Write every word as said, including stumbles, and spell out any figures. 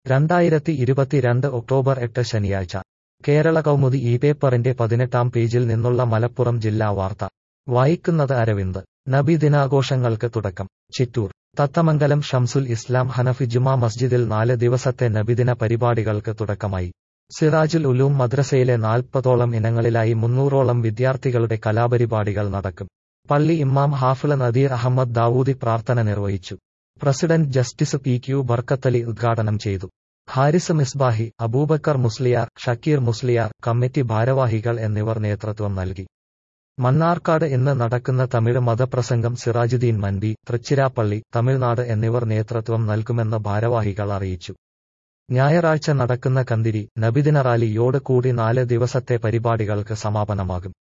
രണ്ടായിരത്തി ഇരുപത്തിരണ്ട് ഒക്ടോബർ എട്ട് ശനിയാഴ്ച കേരള കൗമുദി ഈ പേപ്പറിന്റെ പതിനെട്ടാം പേജിൽ നിന്നുള്ള മലപ്പുറം ജില്ലാ വാർത്ത വായിക്കുന്നത് അരവിന്ദ്. നബി ദിനാഘോഷങ്ങൾക്ക് തുടക്കം. ചിറ്റൂർ. തത്തമംഗലം ഷംസുൽ ഇസ്ലാം ഹനഫി ജുമാ മസ്ജിദിൽ നാല് ദിവസത്തെ നബിദിന പരിപാടികൾക്ക് തുടക്കമായി. സിറാജുൽ ഉലൂം മദ്രസയിലെ നാൽപ്പതോളം ഇനങ്ങളിലായി മുന്നൂറോളം വിദ്യാർത്ഥികളുടെ കലാപരിപാടികൾ നടക്കും. പള്ളി ഇമാം ഹാഫിള് നദീർ അഹമ്മദ് ദാവൂദി പ്രാർത്ഥന നിർവഹിച്ചു. President justice P Q Barkathali ഉദ്ഘാടനം ചെയ്തു. ഹാരിസ് മിസ്ബാഹി, അബൂബക്കർ മുസ്ലിയാർ, ഷക്കീർ മുസ്ലിയാർ, കമ്മിറ്റി ഭാരവാഹികൾ എന്നിവർ നേതൃത്വം നൽകി. മണ്ണാർക്കാട് ഇന്ന് നടക്കുന്ന തമിഴ് മതപ്രസംഗം സിറാജുദ്ദീൻ മൻബി, തൃച്ചിരാപ്പള്ളി, തമിഴ്നാട് എന്നിവർ നേതൃത്വം നൽകുമെന്ന് ഭാരവാഹികൾ അറിയിച്ചു. ഞായറാഴ്ച നടക്കുന്ന കന്തിരി, നബിദിന റാലിയോട് കൂടി നാല് ദിവസത്തെ പരിപാടികൾക്ക് സമാപനമാകും.